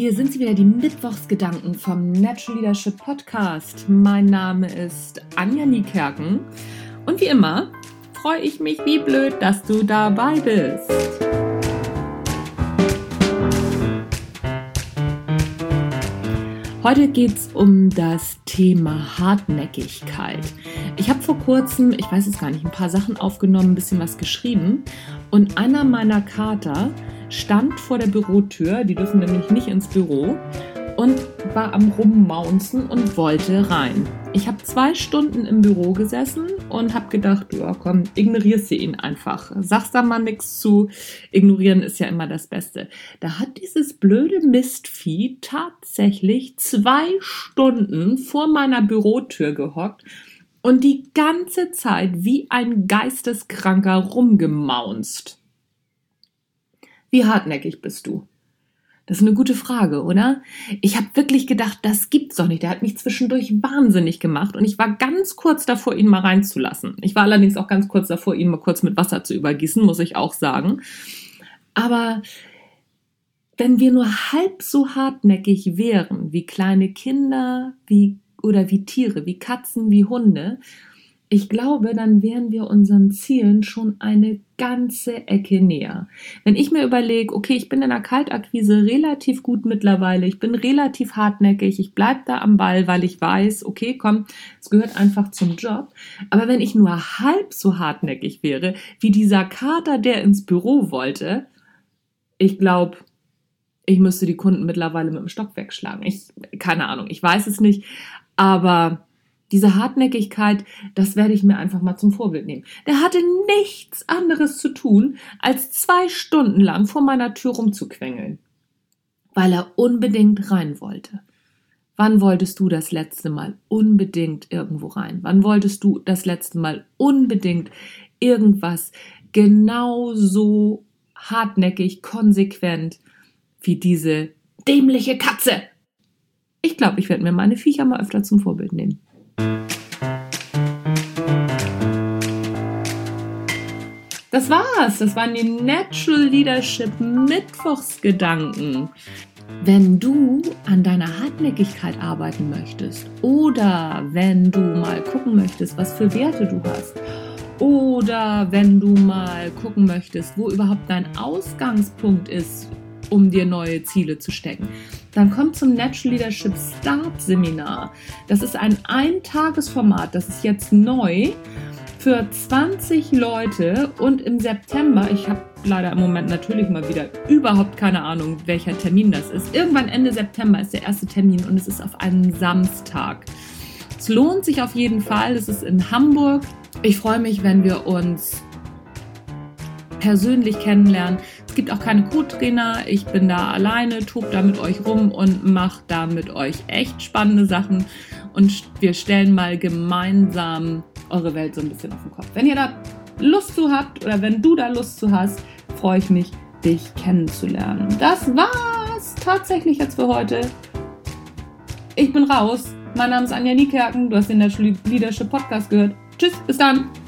Hier sind sie wieder, die Mittwochsgedanken vom Natural Leadership Podcast. Mein Name ist Anja Niekerken und wie immer freue ich mich wie blöd, dass du dabei bist. Heute geht es um das Thema Hartnäckigkeit. Ich habe vor kurzem, ich weiß es gar nicht, ein paar Sachen aufgenommen, ein bisschen was geschrieben und einer meiner Kater stand vor der Bürotür, die dürfen nämlich nicht ins Büro, und war am Rummaunzen und wollte rein. Ich habe 2 Stunden im Büro gesessen und habe gedacht, ja komm, ignorierst du ihn einfach. Sagst da mal nichts zu, ignorieren ist ja immer das Beste. Da hat dieses blöde Mistvieh tatsächlich 2 Stunden vor meiner Bürotür gehockt und die ganze Zeit wie ein Geisteskranker rumgemaunzt. Wie hartnäckig bist du? Das ist eine gute Frage, oder? Ich habe wirklich gedacht, das gibt's doch nicht. Der hat mich zwischendurch wahnsinnig gemacht und ich war ganz kurz davor, ihn mal reinzulassen. Ich war allerdings auch ganz kurz davor, ihn mal kurz mit Wasser zu übergießen, muss ich auch sagen. Aber wenn wir nur halb so hartnäckig wären wie kleine Kinder, wie Tiere, wie Katzen, wie Hunde, ich glaube, dann wären wir unseren Zielen schon eine ganze Ecke näher. Wenn ich mir überlege, okay, ich bin in der Kaltakquise relativ gut mittlerweile, ich bin relativ hartnäckig, ich bleibe da am Ball, weil ich weiß, okay, komm, es gehört einfach zum Job. Aber wenn ich nur halb so hartnäckig wäre, wie dieser Kater, der ins Büro wollte, ich glaube, ich müsste die Kunden mittlerweile mit dem Stock wegschlagen. Keine Ahnung, ich weiß es nicht, aber diese Hartnäckigkeit, das werde ich mir einfach mal zum Vorbild nehmen. Der hatte nichts anderes zu tun, als 2 Stunden lang vor meiner Tür rumzuquengeln, weil er unbedingt rein wollte. Wann wolltest du das letzte Mal unbedingt irgendwo rein? Wann wolltest du das letzte Mal unbedingt irgendwas genauso hartnäckig, konsequent wie diese dämliche Katze? Ich glaube, ich werde mir meine Viecher mal öfter zum Vorbild nehmen. Das war's. Das waren die Natural Leadership Mittwochsgedanken. Wenn du an deiner Hartnäckigkeit arbeiten möchtest oder wenn du mal gucken möchtest, was für Werte du hast oder wenn du mal gucken möchtest, wo überhaupt dein Ausgangspunkt ist, um dir neue Ziele zu stecken, dann komm zum Natural Leadership Start Seminar. Das ist ein Eintagesformat, das ist jetzt neu für 20 Leute und im September, ich habe leider im Moment natürlich mal wieder überhaupt keine Ahnung, welcher Termin das ist. Irgendwann Ende September ist der erste Termin und es ist auf einen Samstag. Es lohnt sich auf jeden Fall, es ist in Hamburg. Ich freue mich, wenn wir uns persönlich kennenlernen. Es gibt auch keine Co-Trainer, ich bin da alleine, tob da mit euch rum und mache da mit euch echt spannende Sachen und wir stellen mal gemeinsam eure Welt so ein bisschen auf den Kopf. Wenn ihr da Lust zu habt oder wenn du da Lust zu hast, freue ich mich, dich kennenzulernen. Das war's tatsächlich jetzt für heute. Ich bin raus. Mein Name ist Anja Niekerken, du hast den Natural Leadership Podcast gehört. Tschüss, bis dann.